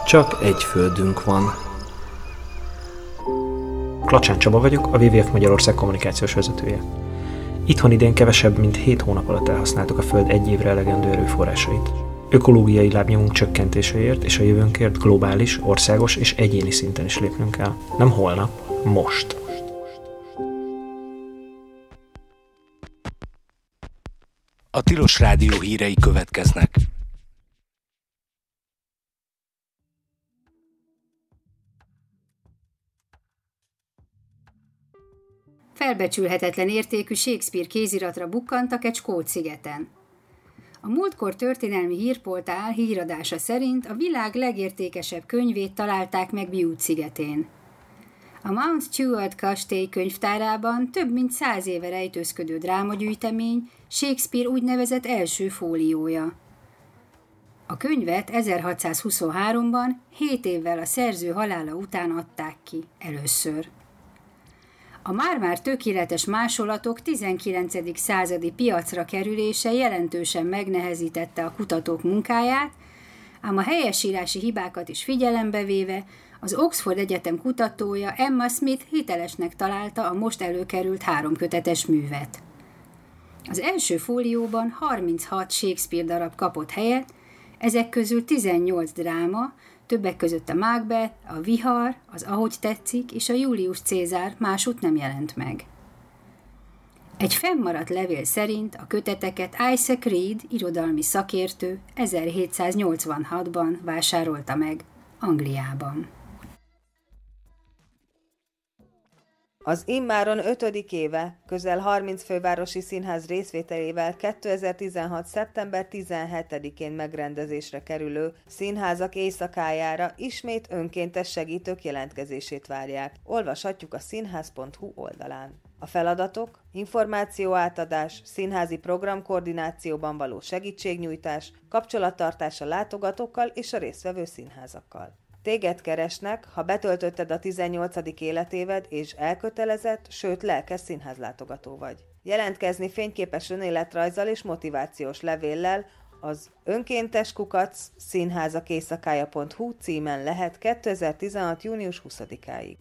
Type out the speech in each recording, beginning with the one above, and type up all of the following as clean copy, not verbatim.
Csak egy földünk van. Klacsán Csaba vagyok, a WWF Magyarország kommunikációs vezetője. Itthon idén kevesebb, mint 7 hónap alatt elhasználtuk a Föld egy évre elegendő erőforrásait. Ökológiai lábnyomunk csökkentéséért és a jövőnkért globális, országos és egyéni szinten is lépnünk kell. Nem holnap, most. A Tilos Rádió hírei következnek. Felbecsülhetetlen értékű Shakespeare kéziratra bukkantak egy skót szigeten. A múltkor történelmi hírportál híradása szerint a világ legértékesebb könyvét találták meg Bute szigetén. A Mount Stuart kastély könyvtárában több mint 100 éve rejtőzködő drámagyűjtemény Shakespeare úgynevezett első fóliója. A könyvet 1623-ban, 7 évvel a szerző halála után adták ki először. A már-már tökéletes másolatok 19. századi piacra kerülése jelentősen megnehezítette a kutatók munkáját, ám a helyesírási hibákat is figyelembe véve az Oxford Egyetem kutatója Emma Smith hitelesnek találta a most előkerült 3 kötetes művet. Az első fólióban 36 Shakespeare darab kapott helyet, ezek közül 18 dráma, többek között a Macbeth, a Vihar, az Ahogy tetszik és a Julius Cézár másút nem jelent meg. Egy fennmaradt levél szerint a köteteket Isaac Reed, irodalmi szakértő 1786-ban vásárolta meg Angliában. Az immáron 5. éve, közel 30 fővárosi színház részvételével 2016. szeptember 17-én megrendezésre kerülő Színházak éjszakájára ismét önkéntes segítők jelentkezését várják. Olvashatjuk a színház.hu oldalán. A feladatok: információátadás, színházi programkoordinációban való segítségnyújtás, kapcsolattartás a látogatókkal és a résztvevő színházakkal. Téged keresnek, ha betöltötted a 18. életéved és elkötelezett, sőt lelkes színházlátogató vagy. Jelentkezni fényképes önéletrajzzal és motivációs levéllel az önkéntes@színházakéjszakája.hu címen lehet 2016. június 20-áig.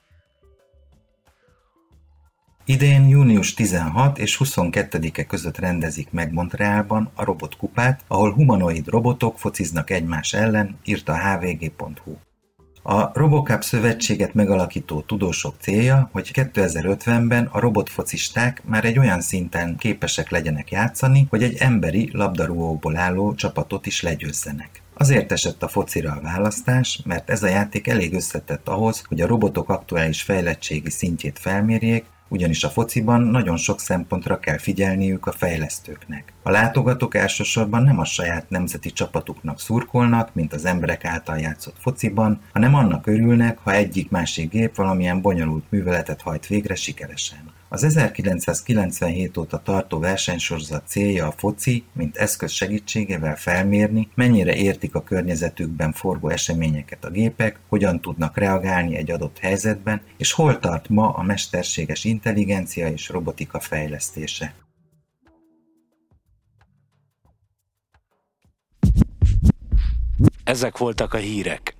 Idén június 16 és 22-e között rendezik meg Montrealban a robotkupát, ahol humanoid robotok fociznak egymás ellen, írta a hvg.hu. A RoboCup szövetséget megalakító tudósok célja, hogy 2050-ben a robotfocisták már egy olyan szinten képesek legyenek játszani, hogy egy emberi labdarúgóból álló csapatot is legyőzzenek. Azért esett a focira a választás, mert ez a játék elég összetett ahhoz, hogy a robotok aktuális fejlettségi szintjét felmérjék, ugyanis a fociban nagyon sok szempontra kell figyelniük a fejlesztőknek. A látogatók elsősorban nem a saját nemzeti csapatuknak szurkolnak, mint az emberek által játszott fociban, hanem annak örülnek, ha egyik-másik gép valamilyen bonyolult műveletet hajt végre sikeresen. Az 1997 óta tartó versenysorozat célja a foci, mint eszköz segítségével felmérni, mennyire értik a környezetükben forgó eseményeket a gépek, hogyan tudnak reagálni egy adott helyzetben, és hol tart ma a mesterséges intelligencia és robotika fejlesztése. Ezek voltak a hírek.